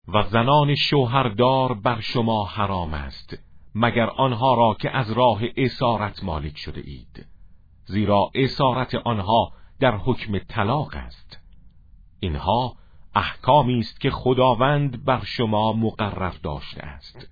و زنان شوهردار بر شما حرام است مگر آنها را که از راه اسارت مالک شده اید، زیرا اسارت آنها در حکم طلاق است. اینها احکامی است که خداوند بر شما مقرر داشته است.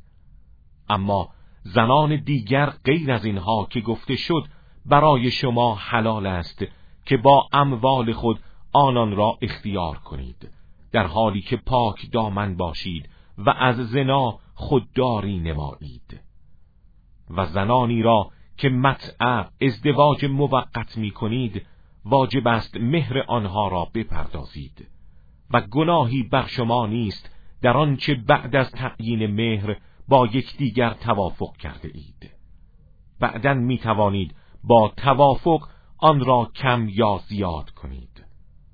اما زنان دیگر غیر از اینها که گفته شد برای شما حلال است که با اموال خود آنان را اختیار کنید، در حالی که پاک دامن باشید و از زنا خودداری نمایید. و زنانی را که متع ازدواج موقت می کنید واجب است مهر آنها را بپردازید و گناهی بر شما نیست در آنچه بعد از تعیین مهر با یکدیگر توافق کرده اید. بعداً می توانید با توافق آن را کم یا زیاد کنید.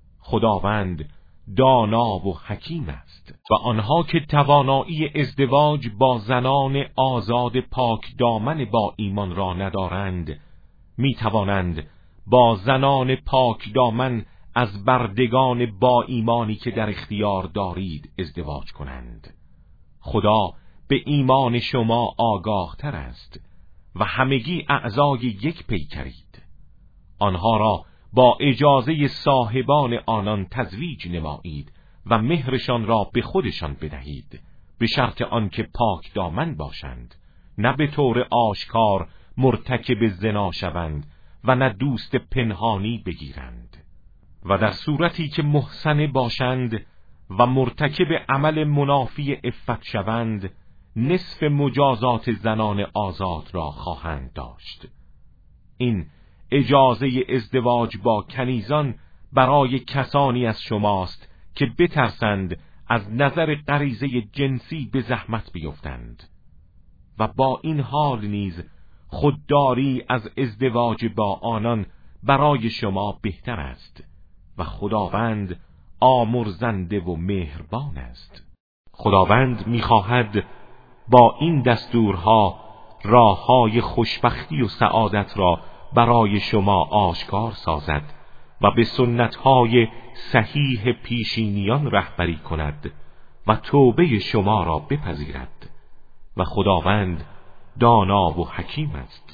خداوند دانا و حکیم است. و آنها که توانایی ازدواج با زنان آزاد پاک دامن با ایمان را ندارند می توانند با زنان پاک دامن از بردگان با ایمانی که در اختیار دارید ازدواج کنند. خدا به ایمان شما آگاه تر است و همگی اعضای یک پیکرید. آنها را با اجازه صاحبان آنان تزویج نمایید و مهرشان را به خودشان بدهید، به شرط آنکه پاک دامن باشند، نه به طور آشکار مرتکب زنا شوند و نه دوست پنهانی بگیرند. و در صورتی که محسن باشند و مرتکب عمل منافی عفت شوند، نصف مجازات زنان آزاد را خواهند داشت. این اجازه ازدواج با کنیزان برای کسانی از شماست که بترسند از نظر غریزه جنسی به زحمت بیفتند. و با این حال نیز خودداری از ازدواج با آنان برای شما بهتر است و خداوند آمرزنده و مهربان است. خداوند می‌خواهد با این دستورها راه‌های خوشبختی و سعادت را برای شما آشکار سازد و به سنت‌های صحیح پیشینیان رهبری کند و توبه شما را بپذیرد و خداوند دانا و حکیم است.